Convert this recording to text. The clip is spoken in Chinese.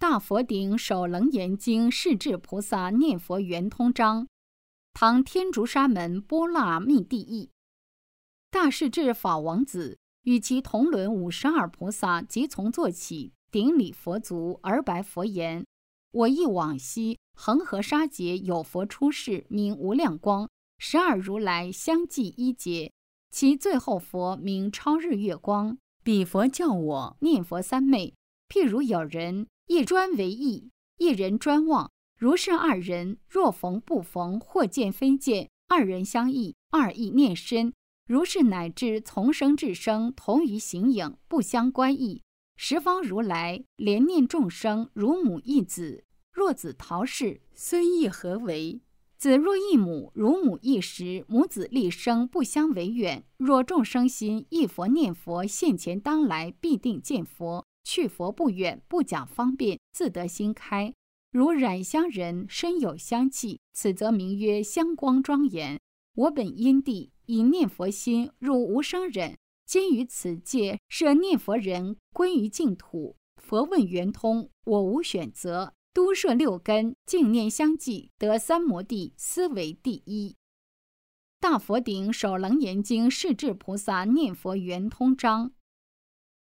大佛顶首楞严经世智菩萨念佛圆通章，唐天竺沙门波那密地译。大势至法王子与其同伦52菩萨即从坐起，顶礼佛足而白佛言：我忆往昔恒河沙劫有佛出世，名无量光，12如来相继一劫，其最后佛名超日月光。彼佛教我念佛三昧，譬如有人一专为意，一人专望，如是二人，若逢不逢，或见非见，二人相忆，二意念深，如是乃至从生至生，同于形影，不相关异。十方如来怜念众生，如母忆子。若子逃世，虽亦何为？子若忆母，如母忆时，母子立生，不相为远。若众生心忆佛念佛，现前当来，必定见佛。去佛不远，不讲方便，自得心开。如染香人身有香气，此则名曰香光庄严。我本因地以念佛心入无生忍，今于此界设念佛人归于净土。佛问圆通，我无选择，都摄六根，净念相继，得三摩地，斯为第一。大佛顶首楞严经世智菩萨念佛圆通章。